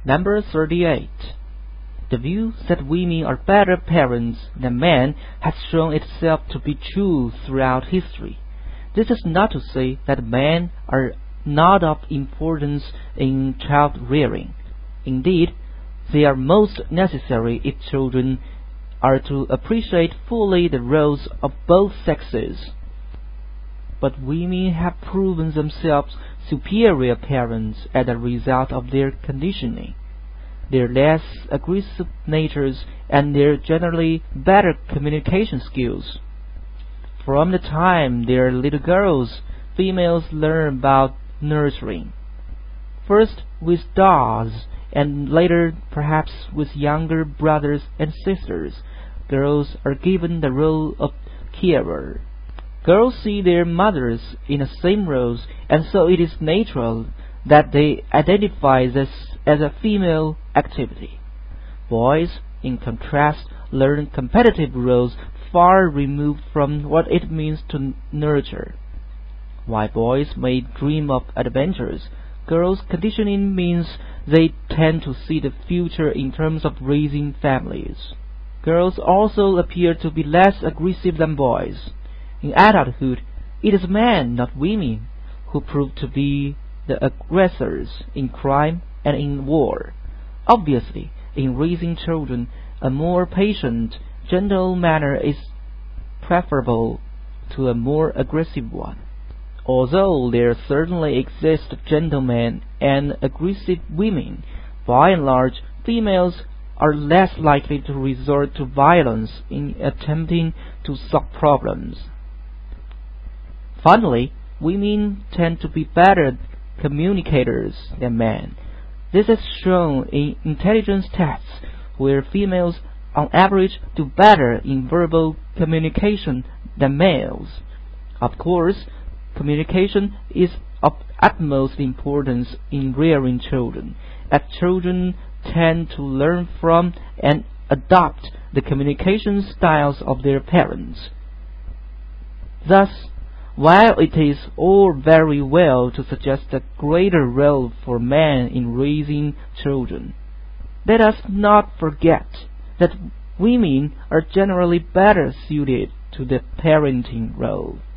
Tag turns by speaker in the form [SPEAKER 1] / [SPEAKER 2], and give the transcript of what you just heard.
[SPEAKER 1] Number 38. The view that women are better parents than men has shown itself to be true throughout history. This is not to say that men are not of importance in child rearing. Indeed, they are most necessary if children are to appreciate fully the roles of both sexes. But women have proven themselves superior parents as a result of their conditioning, their less aggressive natures, and their generally better communication skills. From the time they are little girls, females learn about nurturing, first with dolls, and later perhaps with younger brothers and sisters. Girls are given the role of carer. Girls see their mothers in the same roles, and so it is natural that they identify this as a female activity. Boys, in contrast, learn competitive roles far removed from what it means to nurture. While boys may dream of adventures, girls' conditioning means they tend to see the future in terms of raising families. Girls also appear to be less aggressive than boys. In adulthood, it is men, not women, who prove to be the aggressors in crime and in war. Obviously, in raising children, a more patient, gentle manner is preferable to a more aggressive one. Although there certainly exist gentlemen and aggressive women, by and large, females are less likely to resort to violence in attempting to solve problems. Finally, women tend to be better communicators than men. This is shown in intelligence tests, where females on average do better in verbal communication than males. Of course, communication is of utmost importance in rearing children, as children tend to learn from and adopt the communication styles of their parents. Thus, while it is all very well to suggest a greater role for men in raising children, let us not forget that women are generally better suited to the parenting role.